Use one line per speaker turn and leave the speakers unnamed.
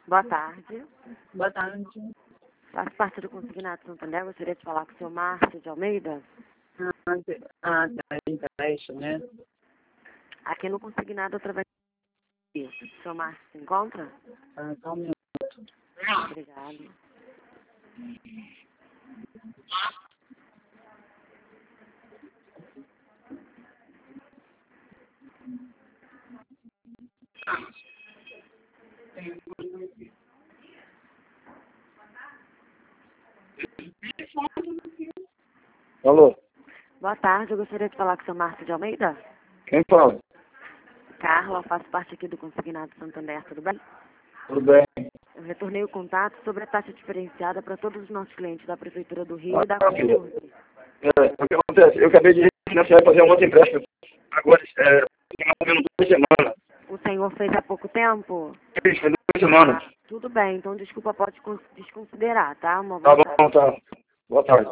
Boa tarde.
Boa tarde.
Faço parte do Consignado Santander. Gostaria de falar com o senhor Márcio de Almeida.
Peraí, né?
Aqui no Consignado, através do... O senhor Márcio se encontra?
Só um minuto.
Obrigado.
Alô,
Boa tarde. Eu gostaria de falar com o senhor Márcio de Almeida.
quem fala?
Carla, faço parte aqui do Consignado Santander. Tudo bem?
Tudo bem?
Eu retornei o contato sobre a taxa diferenciada para todos os nossos clientes da Prefeitura do Rio e da
Filha,
Conturbe.
o que acontece? Eu acabei de refinanciar e fazer um outro empréstimo. Agora, tem mais ou menos 2 semanas.
O senhor fez há pouco tempo?
Fez 2 semanas.
Tudo bem, então desculpa, pode desconsiderar, tá? Uma
Tá
boa tarde.
bom, tá. Boa tarde.